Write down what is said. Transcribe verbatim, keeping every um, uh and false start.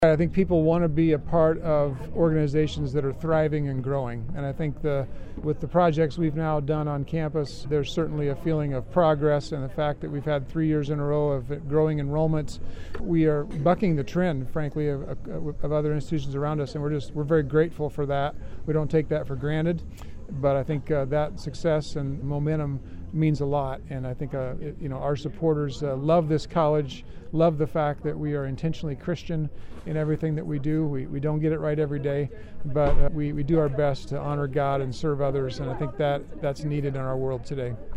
I think people want to be a part of organizations that are thriving and growing. And I think the, with the projects we've now done on campus, there's certainly a feeling of progress, and the fact that we've had three years in a row of growing enrollments. We are bucking the trend, frankly, of, of other institutions around us, and we're just we're very grateful for that. We don't take that for granted, but I think uh, that success and momentum means a lot, and I think uh, it, you know our supporters uh, love this college, love the fact that we are intentionally Christian in everything that we do. We, we don't get it right every day, but uh, we, we do our best to honor God and serve others, and I think that that's needed in our world today.